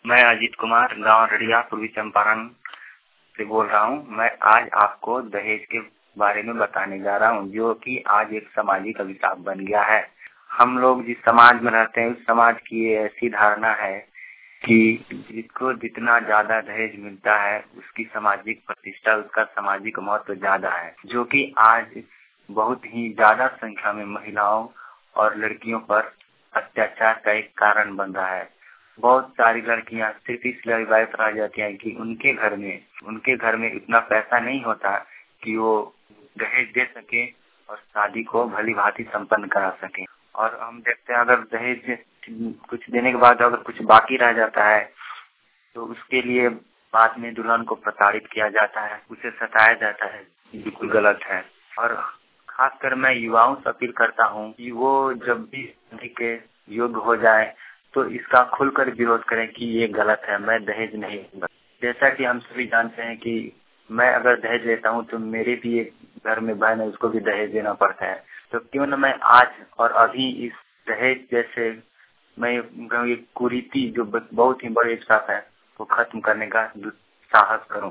मैं अजीत कुमार गांव रड़िया पूर्वी चंपारण से बोल रहा हूं। मैं आज आपको दहेज के बारे में बताने जा रहा हूं, जो कि आज एक सामाजिक अभिशाप बन गया है। हम लोग जिस समाज में रहते हैं, उस समाज की ऐसी धारणा है कि जिसको जितना ज्यादा दहेज मिलता है उसकी सामाजिक प्रतिष्ठा, उसका सामाजिक महत्व ज्यादा है, जो कि आज बहुत ही ज्यादा संख्या में महिलाओं और लड़कियों पर अत्याचार का एक कारण बन रहा है। बहुत सारी लड़कियां सिर्फ इसलिए विवाहित रह जाती हैं कि उनके घर में इतना पैसा नहीं होता कि वो दहेज दे सके और शादी को भली भांति संपन्न करा सके। और हम देखते हैं, अगर दहेज कुछ देने के बाद अगर कुछ बाकी रह जाता है तो उसके लिए बाद में दुल्हन को प्रताड़ित किया जाता है, उसे सताया जाता है। बिल्कुल गलत है। और खासकर मैं युवाओं से अपील करता हूँ कि वो जब भी शादी के योग्य हो जाए तो इसका खुलकर विरोध करें कि ये गलत है, मैं दहेज नहीं दूंगा। जैसा कि हम सभी जानते हैं कि मैं अगर दहेज लेता हूँ तो मेरे भी एक घर में बहन है, उसको भी दहेज देना पड़ता है। तो क्यों न मैं आज और अभी इस दहेज जैसे मैं ये कुरीति जो बहुत ही बड़े साथ है वो खत्म करने का साहस करूं।